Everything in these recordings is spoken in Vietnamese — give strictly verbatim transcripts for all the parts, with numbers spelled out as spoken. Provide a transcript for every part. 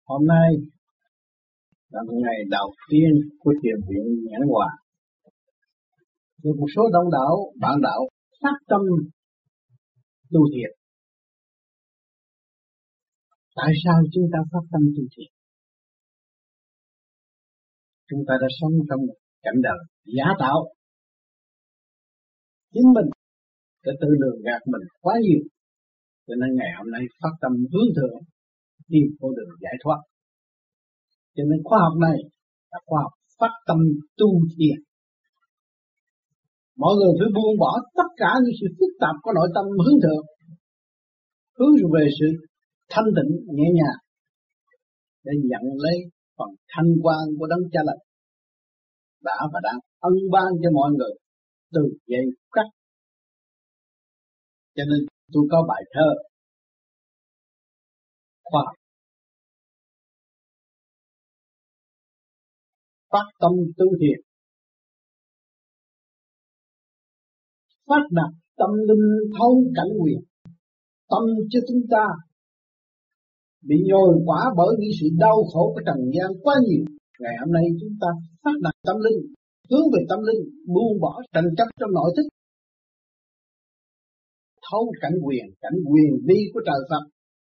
Hôm nay là một ngày đầu tiên của thiền viện Nhãn Hòa. Được một số đông đảo, bạn đạo phát tâm tu thiền. Tại sao chúng ta phát tâm tu thiền? Chúng ta đã sống trong một cảnh đời giả tạo. Chính mình đã tự lường gạt mình quá nhiều. Cho nên ngày hôm nay phát tâm hướng thượng, tìm con đường giải thoát. Cho nên khoa học này là khoa học phát tâm tu thiền. Mọi người phải buông bỏ tất cả những sự phức tạp của nội tâm hướng thượng, hướng về sự thanh tịnh nhẹ nhàng để nhận lấy phần thanh quan của Đấng Cha Lành đã và đang ân ban cho mọi người từ giây khắc. Cho nên tôi có bài thơ khoa học phát tâm tu thiền, phát đạt tâm linh thấu cảnh quyền. Tâm cho chúng ta bị nhồi quả bởi những sự đau khổ của trần gian quá nhiều. Ngày hôm nay chúng ta phát đạt tâm linh, hướng về tâm linh, buông bỏ tranh chấp trong nội thức, thấu cảnh quyền, cảnh quyền vi của trời Phật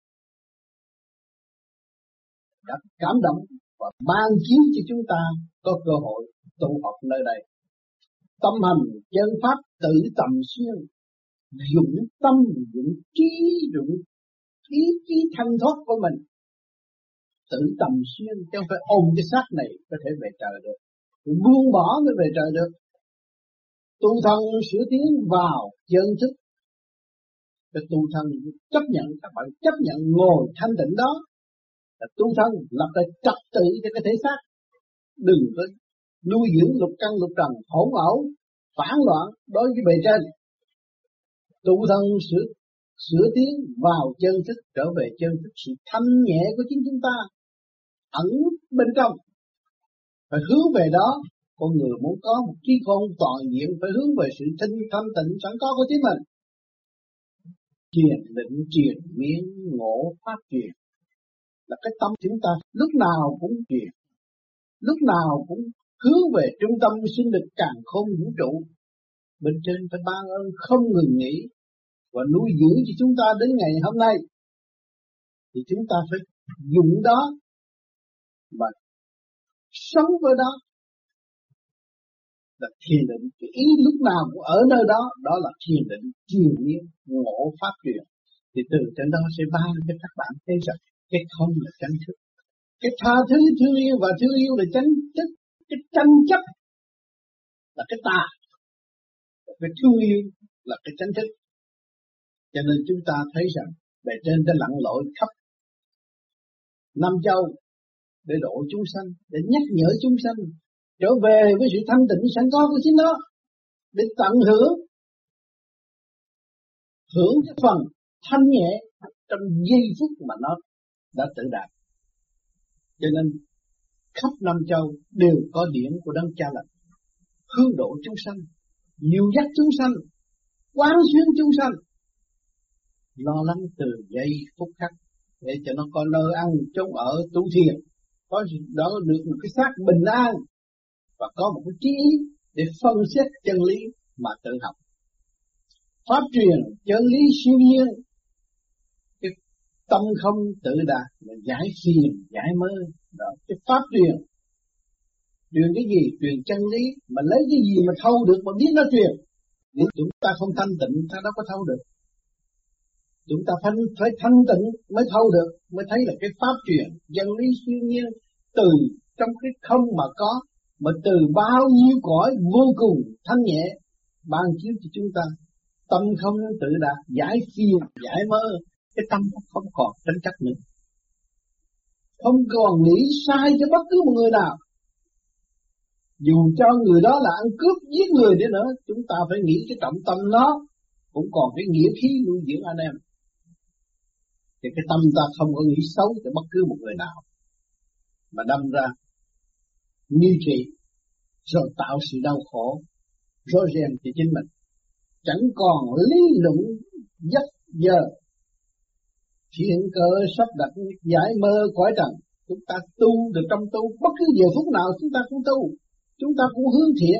đã cảm động và ban chiếu cho chúng ta có cơ hội tụ họp nơi đây. Tâm hành chân pháp tự tầm xuyên, dụng tâm, dụng trí, dụng ý chí thanh thoát của mình, tự tầm xuyên, chứ không phải ôm cái xác này có thể về trời được, rồi buông bỏ mới về trời được. Tu thân sửa tiến vào chân thức, cái tu thân chấp nhận, các bạn chấp nhận ngồi thanh tịnh đó là tu thân, lập lại trật tự cho cái thể xác, đừng có nuôi dưỡng lục căn lục trần hỗn ẩu phản loạn đối với bề trên. Tu thân sửa sửa tiến vào chân thức, trở về chân thức, sự thanh nhẹ của chính chúng ta ẩn bên trong, phải hướng về đó. Con người muốn có một trí khôn toàn diện phải hướng về sự thanh thanh tịnh sẵn có của chính mình. Truyền định, truyền miên, ngộ pháp truyền là cái tâm chúng ta lúc nào cũng truyền, lúc nào cũng hướng về trung tâm sinh lực càn khôn vũ trụ. Bên trên phải ban ơn không ngừng nghỉ và nuôi dưỡng cho chúng ta đến ngày hôm nay, thì chúng ta phải dùng đó và sống với đó là thiền định. Cái ý lúc nào cũng ở nơi đó, đó là thiền định truyền miên ngộ pháp truyền. Thì từ trên đó sẽ ban cho các bạn thấy rằng cái không là chánh thức, cái tha thứ thương yêu và thương yêu là chánh thức, cái tranh chấp là cái tà, cái thương yêu là cái chánh thức. Cho nên chúng ta thấy rằng bề trên đã lặn lội khắp năm châu để độ chúng sanh, để nhắc nhở chúng sanh trở về với sự thanh tịnh sẵn có của chính nó, để tận hưởng hưởng cái phần thanh nhẹ trong giây phút mà nó đã tự đạt. Cho nên khắp năm châu đều có điển của Đấng Cha Lành hướng độ chúng sanh, dìu dắt chúng sanh, quán xuyến chúng sanh, lo lắng từ giây phút khắc để cho nó có nơi ăn chốn ở tu thiền, có đó được một cái xác bình an và có một cái trí ý để phân xét chân lý mà tự học. Pháp truyền chân lý siêu nhiên, cái tâm không tự đạt là giải phiền giải mơ. Đó, cái pháp truyền truyền cái gì? Truyền chân lý, mà lấy cái gì mà thâu được mà biết nó truyền. Nếu chúng ta không thanh tịnh ta đâu có thâu được. Chúng ta phải, phải thanh tịnh mới thâu được, mới thấy là cái pháp truyền chân lý siêu nhiên từ trong cái không mà có, mà từ bao nhiêu cõi vô cùng thanh nhẹ ban chiếu cho chúng ta. Tâm không tự đạt, giải phiền giải mơ, cái tâm không còn tranh chấp nữa, không còn nghĩ sai cho bất cứ một người nào. Dù cho người đó là ăn cướp giết người đi nữa, chúng ta phải nghĩ cái trọng tâm nó cũng còn cái nghĩa khí nuôi dưỡng anh em. Thì cái tâm ta không có nghĩ xấu cho bất cứ một người nào, mà đâm ra nghi trị rồi tạo sự đau khổ rối ren cho chính mình, chẳng còn lý luận dắt giờ thiện cơ sắp đặt giải mơ cõi trần, Chúng ta tu được trong tu, bất cứ giờ phút nào chúng ta cũng tu, chúng ta cũng hướng thiện,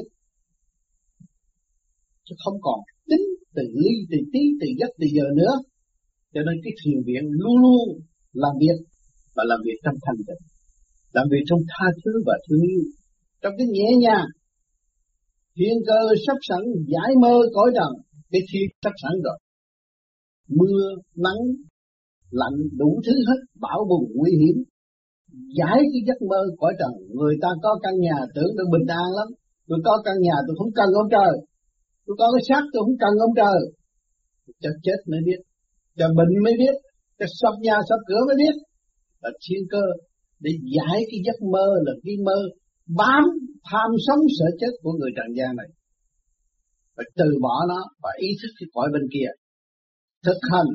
chứ không còn tính từ ly, từ tí, từ giấc, từ giờ nữa. Cho nên cái thiền viện luôn luôn làm việc, và làm việc trong thanh tịnh, làm việc trong tha thứ và thương yêu, trong cái nhẹ nhàng. Thiên cơ sắp sẵn giải mơ cõi trần, cái thiên sắp sẵn rồi. Mưa, nắng, lạnh đủ thứ hết, bão bùng nguy hiểm. Giải cái giấc mơ cõi trần. Người ta có căn nhà tưởng được bình an lắm. Tôi có căn nhà tôi không cần ông trời. Tôi có cái xác tôi không cần ông trời. Cho chết mới biết, cho bệnh mới biết, cho sập nhà sập cửa mới biết. Là thiên cơ để giải cái giấc mơ, là cái mơ bám tham sống sợ chết của người trần gian này. Phải từ bỏ nó và ý thức cái cõi bên kia. Thực hành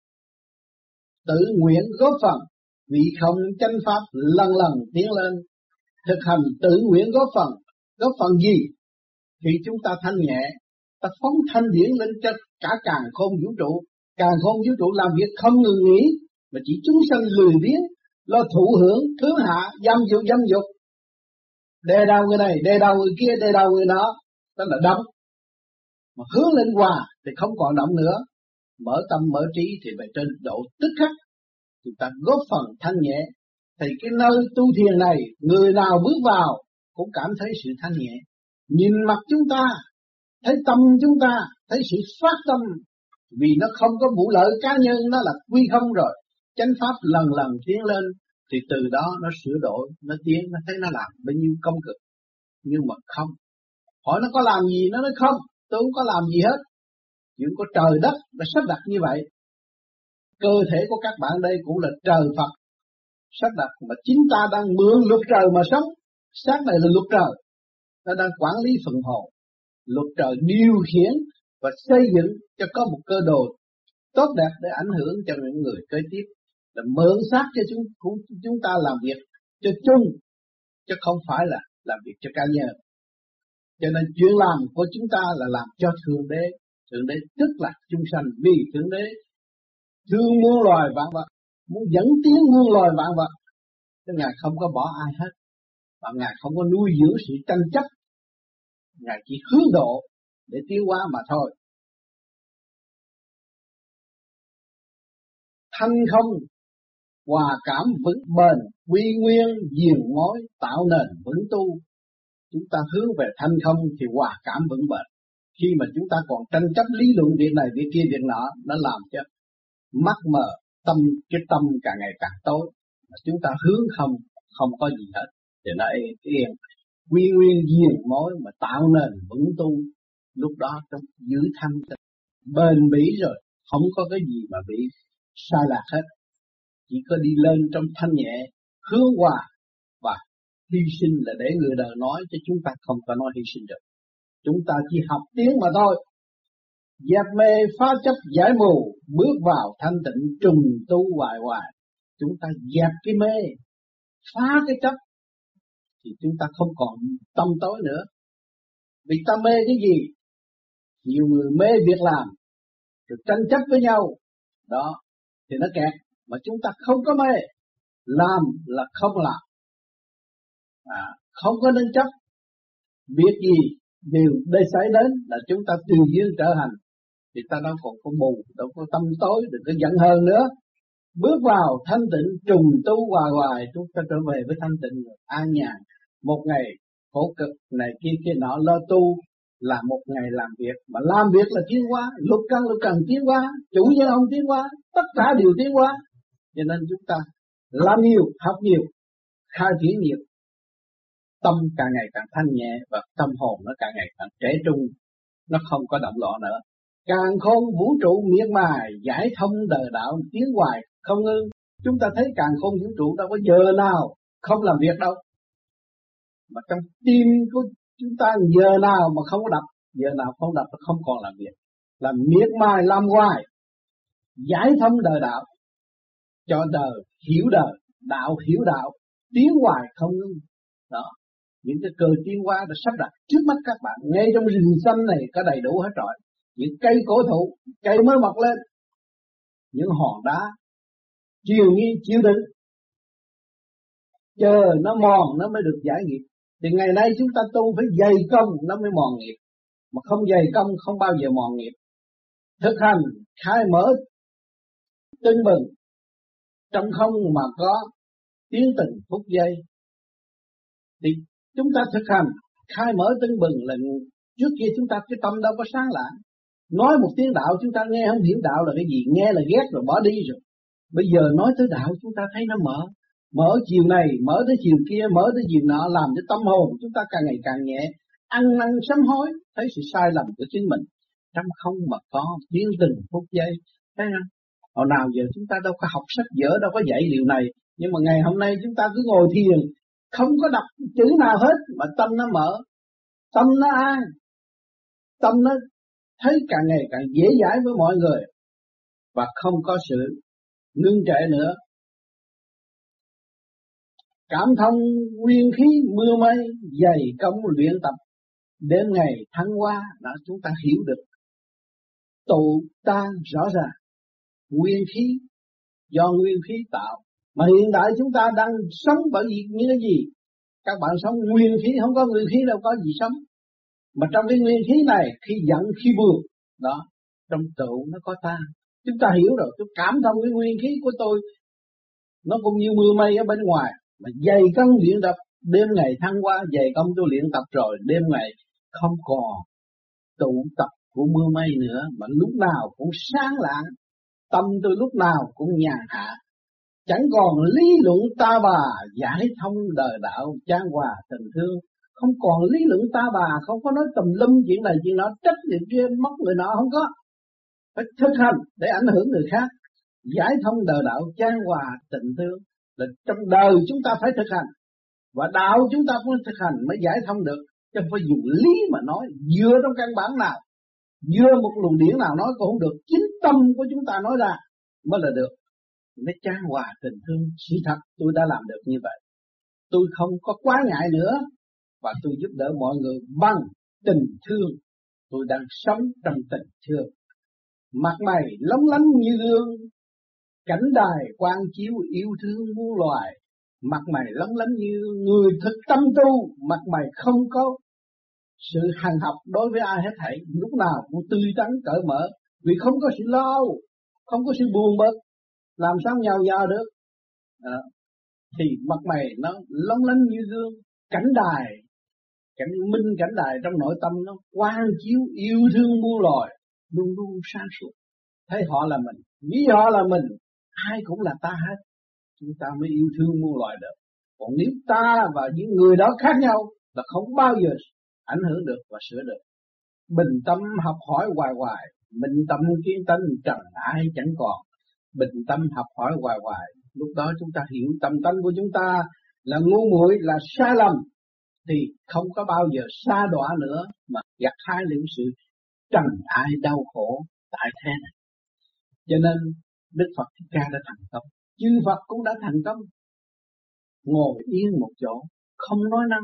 tự nguyện góp phần, vì không chánh pháp lần lần tiến lên. Thực hành tự nguyện góp phần. Góp phần gì? Thì chúng ta thanh nhẹ, ta phóng thanh điển lên cho cả càn khôn vũ trụ. Càn khôn vũ trụ làm việc không ngừng nghỉ, mà chỉ chúng sanh lười biếng, lo thụ hưởng, thứ hạ, dâm dục, dâm dục. Đè đầu người này, đè đầu người kia, đè đầu người đó, đó là động. Mà hướng lên hòa thì không còn động nữa. Mở tâm, mở trí thì về trên độ tức khắc. Chúng ta góp phần thanh nhẹ. Thì cái nơi tu thiền này, người nào bước vào cũng cảm thấy sự thanh nhẹ. Nhìn mặt chúng ta, thấy tâm chúng ta, thấy sự phát tâm. Vì nó không có vụ lợi cá nhân, nó là quy không rồi. Chánh pháp lần lần tiến lên, thì từ đó nó sửa đổi, nó tiến, nó thấy nó làm bao nhiêu công cực. Nhưng mà không. Hỏi nó có làm gì, nó nói không, tôi không có làm gì hết. Chuyện của trời đất đã sắp đặt như vậy. Cơ thể của các bạn đây cũng là trời Phật sắp đặt, mà chính ta đang mượn luật trời mà sống. Xác này là luật trời, ta đang quản lý phần hồn. Luật trời điều khiển và xây dựng cho có một cơ đồ tốt đẹp để ảnh hưởng cho những người kế tiếp. Là mượn xác cho chúng, chúng ta làm việc cho chung, chứ không phải là làm việc cho cá nhân. Cho nên chuyện làm của chúng ta là làm cho Thượng Đế. Thượng Đế tức là chúng sanh, vì Thượng Đế thương muôn loài vạn vật, muốn dẫn tiến muôn loài vạn vật. Chứ Ngài không có bỏ ai hết, và Ngài không có nuôi dưỡng sự tranh chấp. Ngài chỉ hướng độ để tiến hóa mà thôi. Thanh không, hòa cảm vững bền, quy nguyên diền mối, tạo nền vững tu. Chúng ta hướng về thanh không thì hòa cảm vững bền. Khi mà chúng ta còn tranh chấp lý luận việc này, việc kia, việc nọ, nó làm cho mắt mờ, tâm, cái tâm càng ngày càng tối. Mà chúng ta hướng không, không có gì hết. Thì nó yên, quy nguyên diền mối mà tạo nền vững tu. Lúc đó trong giữ thanh tịnh, bền bỉ rồi, không có cái gì mà bị sai lạc hết. Chỉ có đi lên trong thanh nhẹ, hướng hòa và hy sinh là để người đời nói, chứ chúng ta không có nói hy sinh được. Chúng ta chỉ học tiếng mà thôi. Dẹp mê phá chấp giải mù, bước vào thanh tịnh trùng tu hoài hoài. Chúng ta dẹp cái mê, phá cái chấp, thì chúng ta không còn tâm tối nữa. Vì ta mê cái gì? Nhiều người mê việc làm, rồi tranh chấp với nhau, đó, thì nó kẹt. Mà chúng ta không có mê, làm là không làm, à, không có nên chấp. Việc gì đều đây xảy đến là chúng ta tùy duyên trở hành, thì ta đâu còn có mù, đâu có tâm tối, đừng có giận hờn nữa. Bước vào thanh tịnh trùng tu hoài hoài, chúng ta trở về với thanh tịnh an nhàn. Một ngày khổ cực này kia kia nọ lo tu là một ngày làm việc, mà làm việc là tiến hóa, luật căn luật cần tiến hóa, chủ nhân ông tiến hóa, tất cả đều tiến hóa. Cho nên chúng ta làm nhiều, học nhiều, khai triển nhiều, tâm càng ngày càng thanh nhẹ và tâm hồn nó càng ngày càng trẻ trung, nó không có động loạn nữa. Càng khôn vũ trụ miệt mài, giải thông đời đạo tiến hoài không ngưng. Chúng ta thấy càng khôn vũ trụ đâu có giờ nào không làm việc đâu. Mà trong tim của chúng ta giờ nào mà không có đập, giờ nào không đập là không còn làm việc. Làm miệt mài làm hoài, giải thông đời đạo, cho đời hiểu đời, đạo hiểu đạo, tiến hoài không ngưng. Đó, những cái cơ tiến hóa đã sắp đặt trước mắt các bạn. Ngay trong rừng xanh này có đầy đủ hết rồi. Những cây cổ thụ, cây mới mọc lên, những hòn đá chiều nghiêng chiều đứng, chờ nó mòn nó mới được giải nghiệp. Thì ngày nay chúng ta tu phải dày công nó mới mòn nghiệp, mà không dày công không bao giờ mòn nghiệp. Thực hành khai mở tưng bừng, trong không mà có tiến từng phút giây. Thì chúng ta thực hành khai mở tưng bừng là trước kia chúng ta cái tâm đâu có sáng lạng. Nói một tiếng đạo chúng ta nghe không hiểu đạo là cái gì, nghe là ghét rồi bỏ đi rồi. Bây giờ nói tới đạo chúng ta thấy nó mở, mở chiều này, mở tới chiều kia, mở tới chiều nọ, làm cho tâm hồn chúng ta càng ngày càng nhẹ, ăn năn sám hối, thấy sự sai lầm của chính mình. Trong không mà có tiến từng phút giây, thấy không? Hồi nào giờ chúng ta đâu có học sách vở, đâu có dạy điều này, nhưng mà ngày hôm nay chúng ta cứ ngồi thiền, không có đọc chữ nào hết mà tâm nó mở, tâm nó an, tâm nó thấy càng ngày càng dễ dãi với mọi người và không có sự ngưng trệ nữa. Cảm thông nguyên khí mưa mây, dày công luyện tập, đêm ngày thăng hoa đã chúng ta hiểu được tụ tan rõ ràng. Nguyên khí do nguyên khí tạo, mà hiện tại chúng ta đang sống bởi vì những cái gì? Các bạn sống nguyên khí, không có nguyên khí đâu có gì sống. Mà trong cái nguyên khí này, khi giận khi buồn, đó, trong tụ nó có tan. Chúng ta hiểu rồi, tôi cảm thông cái nguyên khí của tôi, nó cũng như mưa mây ở bên ngoài, mà dày công luyện tập, đêm ngày thăng hoa, dày công tôi luyện tập rồi, đêm ngày không còn tụ tập của mưa mây nữa, mà lúc nào cũng sáng lạng, tâm tôi lúc nào cũng nhàn hạ, chẳng còn lý luận ta bà, giải thông đời đạo, chan hòa tình thương. Không còn lý luận ta bà, không có nói tùm lum chuyện này chuyện nọ, trách người kia mất người nọ, không có. Phải thực hành để ảnh hưởng người khác, giải thông đời đạo, chan hòa tình thương. Là trong đời chúng ta phải thực hành, và đạo chúng ta cũng thực hành mới giải thông được, chứ không phải dùng lý mà nói, dựa trong căn bản nào, dựa một luồng điển nào nói cũng không được, chính tâm của chúng ta nói ra mới là được. Mới chan hòa tình thương. Sự thật tôi đã làm được như vậy, tôi không có quá ngại nữa, và tôi giúp đỡ mọi người bằng tình thương. Tôi đang sống trong tình thương, mặt mày lóng lánh như gương, cảnh đài quang chiếu yêu thương muôn loài. Mặt mày lóng lánh như người thực tâm tu, mặt mày không có sự hằn học đối với ai hết thảy, lúc nào cũng tươi tắn cởi mở, vì không có sự lo, không có sự buồn bực, làm sao nhào nhào được. À, thì mặt mày nó lóng lánh như gương, cảnh đài, cảnh minh cảnh đài trong nội tâm nó quang chiếu yêu thương muôn loài, luôn luôn sáng suốt. Thấy họ là mình, vì họ là mình, ai cũng là ta hết, chúng ta mới yêu thương muôn loài được. Còn nếu ta và những người đó khác nhau là không bao giờ ảnh hưởng được và sửa được. Bình tâm học hỏi hoài hoài, bình tâm kiến tánh trần ai chẳng còn. Bình tâm học hỏi hoài hoài, lúc đó chúng ta hiểu tâm tánh của chúng ta là ngu muội, là sai lầm, thì không có bao giờ sa đọa nữa, mà gặt hái những sự trần ai đau khổ tại thế này. Cho nên Đức Phật Thích Ca đã thành công, chư Phật cũng đã thành công, ngồi yên một chỗ không nói năng.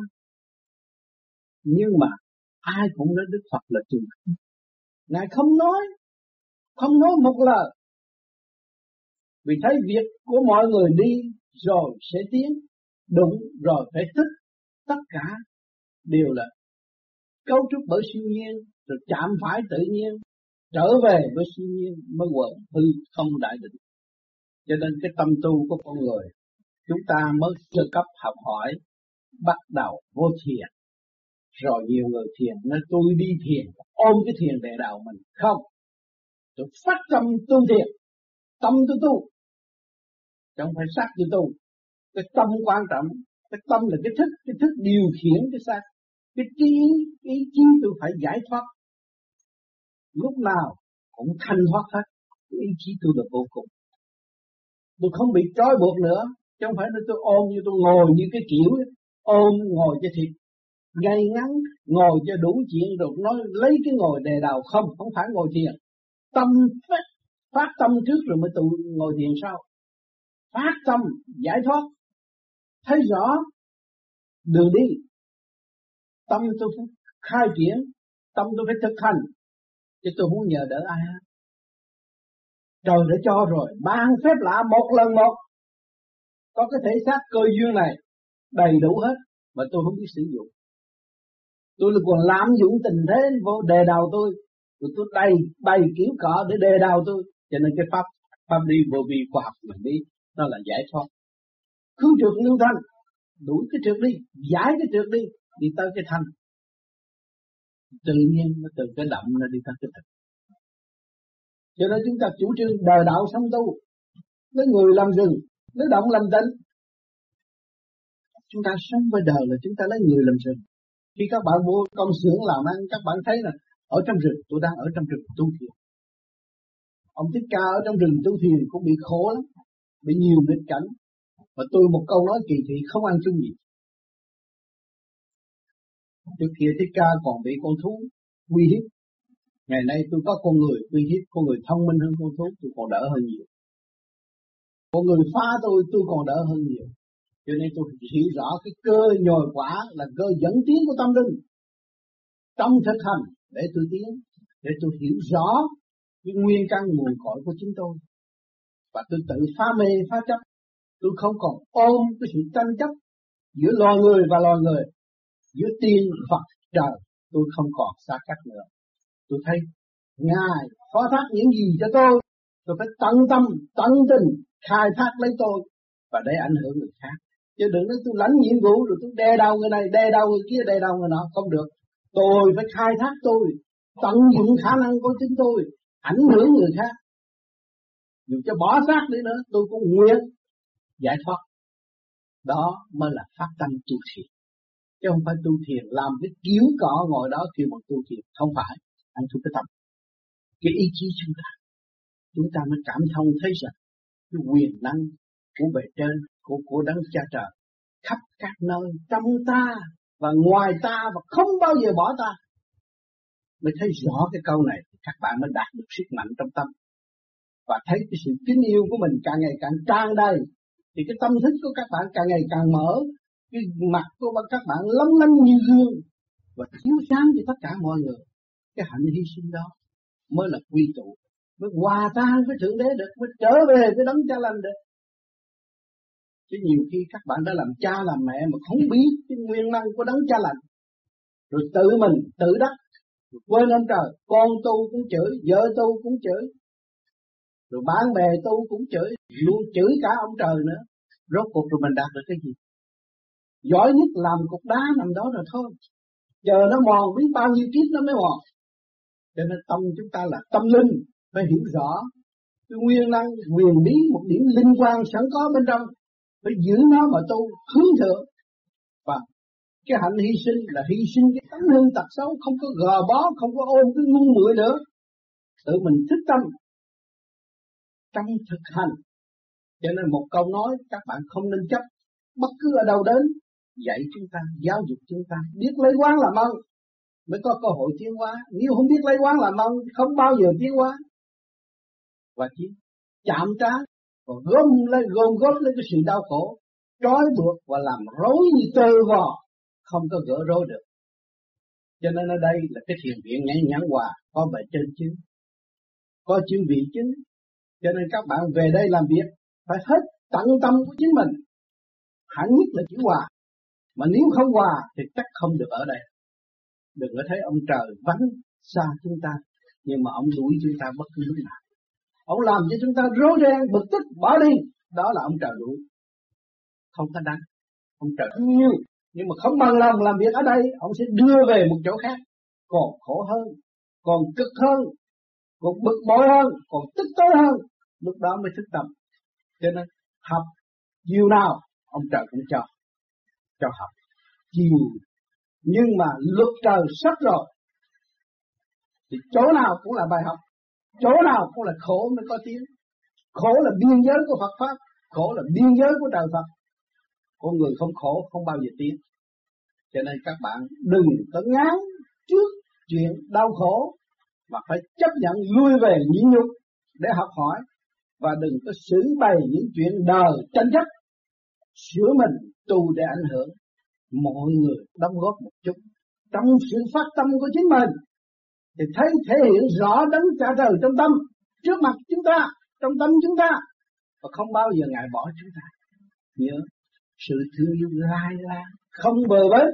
Nhưng mà ai cũng nói Đức Phật là trường không, Ngài không nói, không nói một lời, vì thấy việc của mọi người đi rồi sẽ tiến, đúng rồi phải thích, tất cả đều là cấu trúc bởi siêu nhiên, rồi chạm phải tự nhiên, trở về với siêu nhiên mới quẩn hư không đại định. Cho nên cái tâm tu của con người chúng ta mới sơ cấp học hỏi, bắt đầu vô thiền. Rồi nhiều người thiền nói tôi đi thiền, ôm cái thiền để đạo mình. Không, tôi phát tâm tu thiền, tâm tôi tu, chứ không phải xác tôi tu. Cái tâm quan trọng, cái tâm là cái thức, cái thức điều khiển cái xác. Cái trí, ý chí tôi phải giải thoát, lúc nào cũng thanh thoát hết. Cái ý chí tôi là vô cùng, tôi không bị trói buộc nữa, chứ không phải là tôi ôm như tôi ngồi như cái kiểu ấy. Ôm ngồi cho thiệt ngay ngắn, ngồi cho đủ chuyện rồi nói lấy cái ngồi đề đầu. Không, không phải ngồi thiền. Tâm phát, phát tâm trước rồi mới tụ ngồi thiền sau. Phát tâm giải thoát, thấy rõ đường đi, tâm tôi phải khai triển, tâm tôi phải thực hành, chứ tôi không nhờ đỡ ai hết. Trời đã cho rồi, ban phép lạ một lần một, có cái thể xác cơ duyên này đầy đủ hết, mà tôi không biết sử dụng. Tôi là còn lạm dụng tình thế vô đề đào tôi, rồi tôi đầy bày kiểu cọ để đề đào tôi. Cho nên cái pháp pháp đi vô vi khoa học mình đi, nó là giải thoát. Cứ trượt lưu thanh, đuổi cái trượt đi, giải cái trượt đi, đi tới cái thanh. Tự nhiên nó từ cái động nó đi tới cái thực. Cho nên chúng ta chủ trương đời đạo sống tu, lấy người làm rừng, lấy động làm tịnh. Chúng ta sống với đời là chúng ta lấy người làm rừng. Khi các bạn mua công xưởng làm ăn, các bạn thấy là ở trong rừng, tôi đang ở trong rừng tu thiền. Ông Thích Ca ở trong rừng tu thiền cũng bị khổ lắm, bị nhiều nghịch cảnh. Và tôi một câu nói kỳ thị không ăn chung gì. Trước kia Thích Ca còn bị con thú uy hiếp. Ngày nay tôi có con người uy hiếp, con người thông minh hơn con thú, tôi còn đỡ hơn nhiều. Con người phá tôi, tôi còn đỡ hơn nhiều. Cho nên tôi hiểu rõ cái cơ nhồi quả là cơ dẫn tiến của tâm linh. Trong thực hành để tôi tiến, để tôi hiểu rõ cái nguyên căn nguồn cội của chính tôi. Và tôi tự phá mê, phá chấp. Tôi không còn ôm cái sự tranh chấp giữa loài người và loài người, giữa tiên, Phật, trời. Tôi không còn xa cách nữa. Tôi thấy Ngài phó thác những gì cho tôi, tôi phải tận tâm, tận tình, khai thác lấy tôi và để ảnh hưởng người khác. Chứ đừng nói tôi lãnh nhiệm vụ rồi tôi đe đầu người này, đe đầu người kia, đe đầu người nọ, không được. Tôi phải khai thác tôi, tận dụng khả năng của chính tôi, ảnh hưởng người khác. Dù cho bỏ xác đi nữa, tôi cũng nguyện giải thoát. Đó mới là phát tâm tu thiền. Chứ không phải tu thiền làm cái kiểu cọ ngồi đó kêu bằng tu thiền. Không phải. Anh thu cái tâm. Cái ý chí chúng ta. Chúng ta mới cảm thông thấy rằng cái quyền năng của bề trên, của, của đấng cha trời khắp các nơi, trong ta và ngoài ta, và không bao giờ bỏ ta. Mới thấy rõ cái câu này, các bạn mới đạt được sức mạnh trong tâm. Và thấy cái sự kính yêu của mình càng ngày càng tràn đầy, thì cái tâm thức của các bạn càng ngày càng mở, cái mặt của các bạn lóng lánh như gương và chiếu sáng cho tất cả mọi người. Cái hạnh hy sinh đó mới là quy tụ, mới hòa tan với Thượng Đế được, mới trở về với đấng Cha Lành được. Chứ nhiều khi các bạn đã làm cha làm mẹ mà không biết cái nguyên năng của đấng Cha Lành, rồi tự mình tự đắc, rồi quên ông trời, con tu cũng chửi, vợ tu cũng chửi, rồi bạn bè tu cũng chửi, luôn chửi cả ông trời nữa. Rốt cuộc rồi mình đạt được cái gì? Giỏi nhất làm cục đá nằm đó rồi thôi. Chờ nó mòn biết bao nhiêu kiếp nó mới mòn. Cho nên tâm chúng ta là tâm linh, phải hiểu rõ cái nguyên năng, quyền bí, một điểm linh quan sẵn có bên trong, phải giữ nó mà tu hướng thượng. Và cái hạnh hy sinh là hy sinh cái tánh hư tật xấu, không có gò bó, không có ôm cái ngu muội nữa. Tự mình thức tâm trong thực hành. Cho nên một câu nói các bạn không nên chấp, bất cứ ở đâu đến, dạy chúng ta, giáo dục chúng ta, biết lấy quán làm ơn mới có cơ hội tiến hóa. Nếu không biết lấy quán làm ơn, không bao giờ tiến hóa. Và chỉ chạm trán và gom lấy, gom góp lấy cái sự đau khổ, trói buộc và làm rối như tơ vò, không có gỡ rối được. Cho nên ở đây là cái thiền viện nhãn nhãn hòa, có bề trên chứ, có chư vị chứ. Cho nên các bạn về đây làm việc phải hết tận tâm của chính mình. Hẳn nhất là chữ hòa. Mà nếu không hòa thì chắc không được ở đây. Đừng có thấy ông trời vắng xa chúng ta, nhưng mà ông đuổi chúng ta bất cứ lúc nào. Ông làm cho chúng ta rối ren, bực tức, bỏ đi. Đó là ông trời đuổi. Không có đáng. Ông trời yêu, nhưng mà không bằng lòng làm việc ở đây, ông sẽ đưa về một chỗ khác. Còn khổ hơn, còn cực hơn, còn bực bội hơn, còn tức tối hơn. Lúc đó mới thức tâm. Cho nên học chiều nào ông trời cũng cho cho học chiều, nhưng mà luật trời sắp rồi thì chỗ nào cũng là bài học, chỗ nào cũng là khổ mới có tiếng. Khổ là biên giới của Phật pháp, khổ là biên giới của trời Phật. Con người không khổ không bao giờ tiến. Cho nên các bạn đừng có ngán trước chuyện đau khổ, mà phải chấp nhận lui về nhịn nhục để học hỏi. Và đừng có xử bày những chuyện đời tranh chấp, sửa mình tu để ảnh hưởng. Mọi người đóng góp một chút trong sự phát tâm của chính mình thì thấy thể hiện rõ đấng Cha Trời trong tâm, trước mặt chúng ta, trong tâm chúng ta, và không bao giờ ngại bỏ chúng ta. Nhớ sự thương yêu lai la không bờ bến,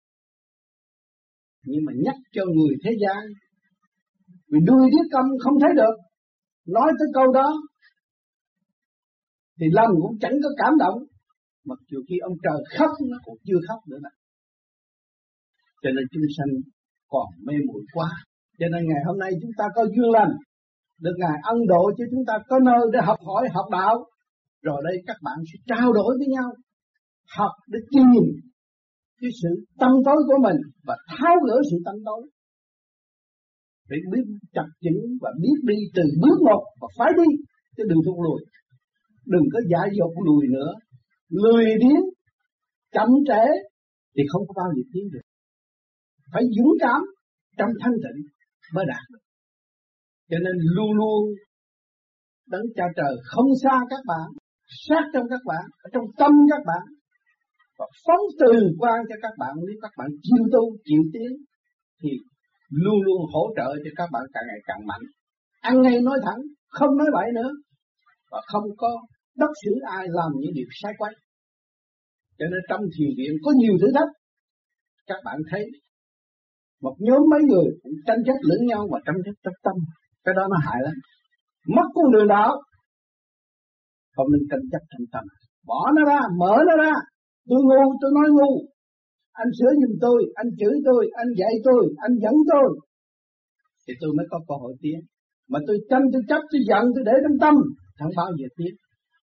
nhưng mà nhắc cho người thế gian vì đuôi điếc câm không thấy được, nói tới câu đó thì lòng cũng chẳng có cảm động, mặc dù khi ông trời khóc nó cũng chưa khóc nữa nè. Cho nên chúng sanh còn mê muội quá. Cho nên ngày hôm nay chúng ta có duyên lành, được Ngài ân độ cho chúng ta có nơi để học hỏi, học đạo. Rồi đây các bạn sẽ trao đổi với nhau, học để tìm cái sự tâm tối của mình và tháo gỡ sự tâm tối. Để biết chặt chẽ và biết đi từ bước một và phải đi, chứ đừng thụt lùi. Đừng có dại dột lùi nữa, lười biếng, chậm trễ thì không có bao giờ tiến được. Phải dũng cảm trong thanh tịnh mới đạt được. Cho nên luôn luôn Đấng Cha Trời không xa các bạn, sát trong các bạn, ở trong tâm các bạn, và phóng từ quan cho các bạn. Nếu các bạn chịu tu, chịu tiến thì luôn luôn hỗ trợ cho các bạn càng ngày càng mạnh. Ăn ngay nói thẳng, không nói bậy nữa, và không có đốc xử ai làm những điều sai quấy. Cho nên trong thiền viện có nhiều thử thách. Các bạn thấy một nhóm mấy người cũng tranh chấp lẫn nhau và tranh chấp trong tâm, cái đó nó hại lắm, mất con đường đạo. Không nên tranh chấp trong tâm, bỏ nó ra, mở nó ra. Tôi ngu, tôi nói ngu, anh sửa giùm tôi, anh chửi tôi, anh dạy tôi, anh dẫn tôi, thì tôi mới có cơ hội tiến. Mà tôi tranh, tôi chấp, tôi giận, tôi để trong tâm, không bao giờ tiến.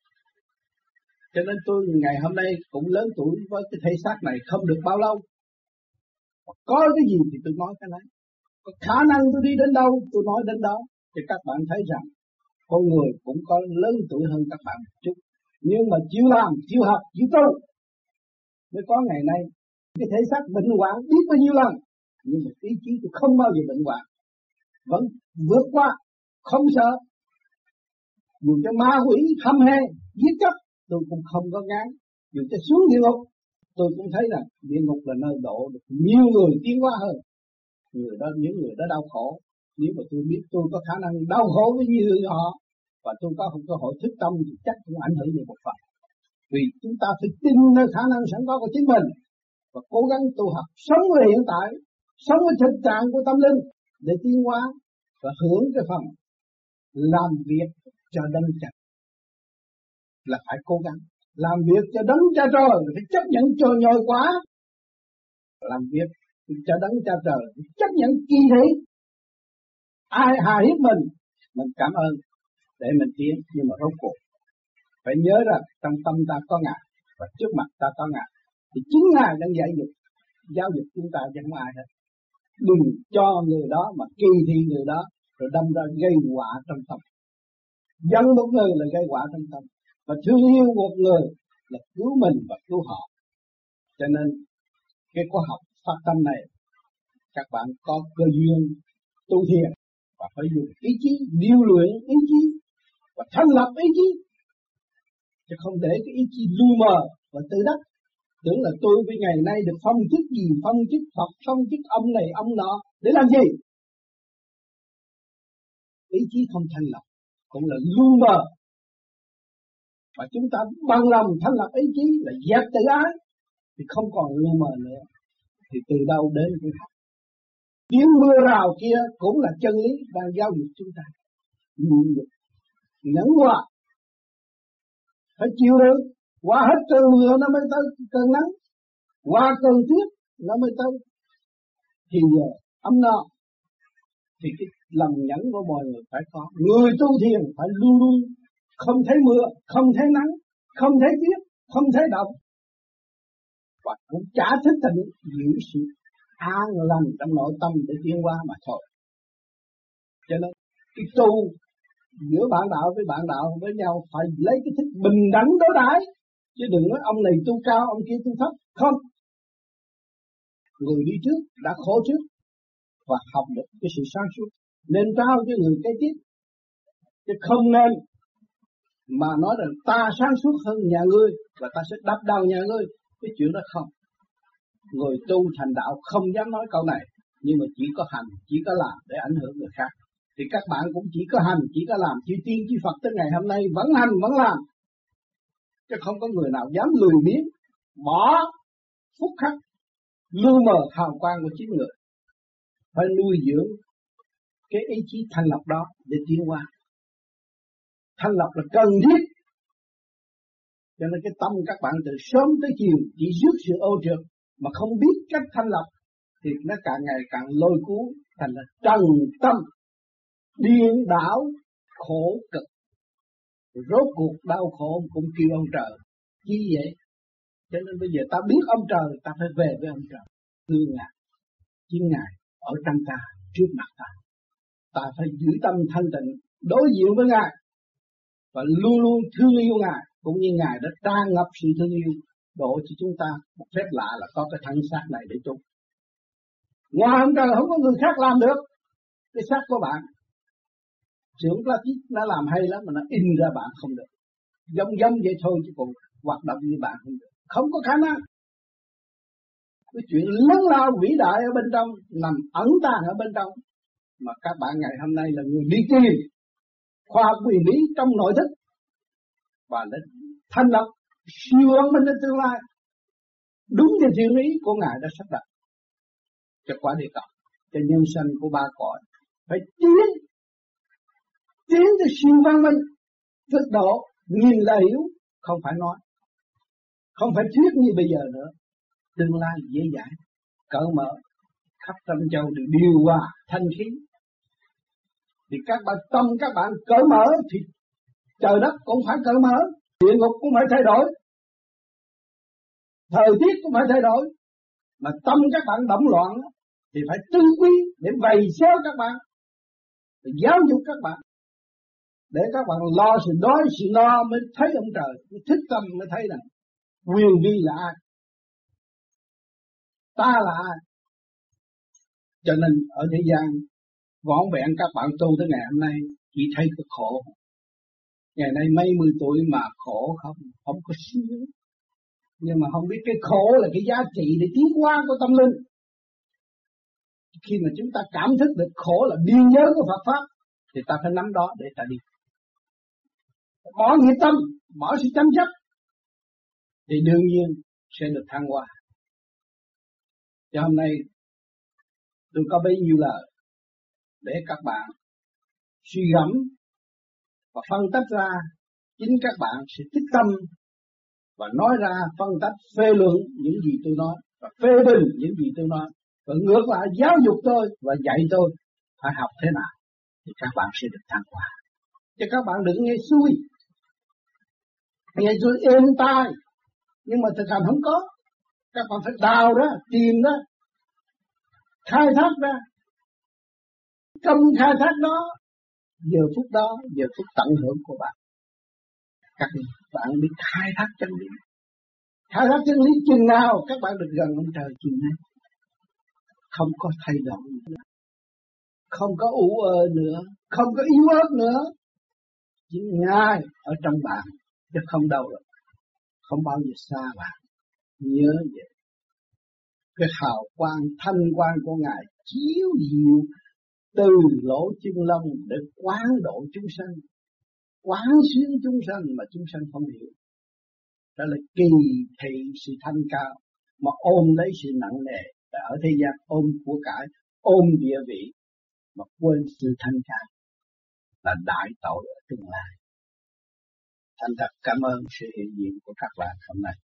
Cho nên tôi ngày hôm nay cũng lớn tuổi với cái thể xác này không được bao lâu. Có cái gì thì tôi nói cái này. Có khả năng tôi đi đến đâu, tôi nói đến đó. Thì các bạn thấy rằng con người cũng có lớn tuổi hơn các bạn một chút. Nhưng mà chịu làm, chịu học, chịu tu mới có ngày nay. Cái thể xác bệnh hoạn biết bao nhiêu lần, nhưng mà ý chí tôi không bao giờ bệnh hoạn, vẫn vượt qua, không sợ. Dù cho ma quỷ hăm he giết chóc tôi cũng không có ngán. Dù cho xuống địa ngục tôi cũng thấy là địa ngục là nơi độ được nhiều người tiến hóa hơn. Người đó, những người đó đau khổ, nếu mà tôi biết tôi có khả năng đau khổ với như họ và tôi có không cơ hội thức tâm thì chắc cũng ảnh hưởng về một phần. Vì chúng ta phải tin nơi khả năng sẵn có của chính mình và cố gắng tu học, sống về hiện tại, sống với thực trạng của tâm linh để tiến hóa và hưởng cái phần làm việc cho đấng Cha là phải cố gắng. Làm việc cho đấng Cha Trời phải chấp nhận trôi nhồi quá. Làm việc cho đấng Cha Trời phải chấp nhận kỳ thị. Ai hà hiếp mình, mình cảm ơn để mình tiến. Nhưng mà rốt cuộc phải nhớ rằng trong tâm ta có Ngài và trước mặt ta có Ngài, thì chính Ngài đang dạy dục, giáo dục chúng ta chứ không ai hết. Đừng cho người đó mà kỳ thị người đó rồi đâm ra gây họa trong tâm. Dân một người là gây họa trong tâm, và thương yêu một người là cứu mình và cứu họ. Cho nên cái khóa học phát tâm này các bạn có cơ duyên tu thiền và phải dùng ý chí, điều luyện ý chí và thành lập ý chí, chứ không để cái ý chí lu mờ và tự đắc. Tưởng là tôi với ngày nay được phong chức gì, phong chức Phật, phong chức ông này, ông nọ, để làm gì? Ý chí không thành lập, cũng là lu mờ. Và chúng ta bằng lòng thành lập ý chí là dẹp tự ái, thì không còn lu mờ nữa. Thì từ đâu đến cái học. Tiếng mưa rào kia cũng là chân lý đang giáo dục chúng ta. Nhịn nhục, nhẫn hòa, phải chịu đựng. Qua hết cơn mưa nó mới tới cơn nắng, qua cơn tuyết nó mới tới thì giờ ấm no. Thì cái lòng nhẫn của mọi người phải có. Người tu thiền phải luôn luôn không thấy mưa, không thấy nắng, không thấy tuyết, không thấy động, và cũng chả thức tỉnh, giữ sự an lành trong nội tâm để tiến hóa mà thôi. Cho nên cái tu giữa bạn đạo với bạn đạo với nhau phải lấy cái thức bình đẳng đối đãi, chứ đừng nói ông này tu cao, ông kia tu thấp. Không, người đi trước đã khổ trước và học được cái sự sáng suốt nên trao cho người kế tiếp, chứ không nên mà nói rằng ta sáng suốt hơn nhà ngươi và ta sẽ đập đầu nhà ngươi. Cái chuyện đó không. Người tu thành đạo không dám nói câu này, nhưng mà chỉ có hành, chỉ có làm để ảnh hưởng người khác. Thì các bạn cũng chỉ có hành, chỉ có làm, chư tiên chư Phật tới ngày hôm nay vẫn hành vẫn làm, chứ không có người nào dám lười biếng bỏ phút khắc lu mờ hào quang của chính người, phải nuôi dưỡng cái ý chí thanh lọc đó để tiến qua. Thanh lọc là cần thiết, cho nên cái tâm các bạn từ sớm tới chiều chỉ rước sự ô trượt mà không biết cách thanh lọc thì nó càng ngày càng lôi cuốn thành là trần tâm, điên đảo, khổ cực. Rốt cuộc đau khổ cũng kêu ông trời, chi vậy? Cho nên bây giờ ta biết ông trời, ta phải về với ông trời, thương Ngài, chính Ngài ở trong ta, trước mặt ta. Ta phải giữ tâm thanh tịnh, đối diện với Ngài và luôn luôn thương yêu Ngài, cũng như Ngài đã tràn ngập sự thương yêu độ cho chúng ta. Một phép lạ là có cái thân xác này để tu. Ngoài ông trời không có người khác làm được cái xác của bạn. Trưởng plastic nó làm hay lắm mà nó in ra bạn không được. Giống giống vậy thôi chứ còn hoạt động như bạn không được. Không có khả năng. Cái chuyện lớn lao vĩ đại ở bên trong, nằm ẩn tàng ở bên trong. Mà các bạn ngày hôm nay là người đi tìm khoa học quyền bí trong nội thức và đến thanh lập siêu văn minh đến tương lai đúng như thiên ý của Ngài đã sắp đặt cho quả địa cầu, cho nhân sinh của ba cõi. Phải tiến tiến tới siêu văn minh thức độ, nhìn là hiểu, không phải nói, không phải thuyết như bây giờ nữa. Tương lai dễ dãi, cởi mở, khắp trăm châu đều điều hòa thanh khí. Thì các bạn tâm các bạn cởi mở thì trời đất cũng phải cởi mở, địa ngục cũng phải thay đổi, thời tiết cũng phải thay đổi. Mà tâm các bạn động loạn thì phải tư quý để vầy xéo các bạn, để giáo dục các bạn, để các bạn lo sự đói sự no mới thấy ông trời, mới thích tâm mới thấy rằng quyền vi là ai, ta là ai. Cho nên ở thế gian vỏn vẹn các bạn tu tới ngày hôm nay chỉ thấy cái khổ. Ngày nay mấy mươi tuổi mà khổ không, không có sướng. Nhưng mà không biết cái khổ là cái giá trị để tiến hóa của tâm linh. Khi mà chúng ta cảm thức được khổ là biên giới của Phật Pháp thì ta phải nắm đó để ta đi. Bỏ nghiệp tâm, bỏ sự tranh chấp thì đương nhiên sẽ được thăng hoa. Cho hôm nay tôi có bấy nhiêu lời để các bạn suy gẫm và phân tách ra. Chính các bạn sẽ tích tâm và nói ra, phân tách, phê luận những gì tôi nói và phê bình những gì tôi nói. Và ngược lại giáo dục tôi và dạy tôi phải học thế nào thì các bạn sẽ được thăng hoa. Chứ các bạn đừng nghe xuôi, nghe xuôi êm tai nhưng mà thực hành không có. Các bạn phải đào ra, tìm ra, khai thác ra. Trong khai thác đó, giờ phút đó, giờ phút tận hưởng của bạn. Các bạn biết khai thác chân lý. Khai thác chân lý chừng nào các bạn được gần ông trời chừng này. Không có thay đổi nữa, không có ủ ơ nữa, không có yếu ớt nữa. Chỉ Ngài ở trong bạn, chứ không đâu rồi. Không bao giờ xa bạn. Nhớ vậy. Cái hào quang thanh quang của Ngài chiếu diệu từ lỗ chân lông để quán độ chúng sanh, quán xuyến chúng sanh mà chúng sanh không hiểu. Đó là kỳ thị sự thanh cao mà ôm lấy sự nặng nề. Ở thế gian ôm của cải, ôm địa vị mà quên sự thanh cao là đại tội ở tương lai. Thành thật cảm ơn sự hiện diện của các bạn hôm nay.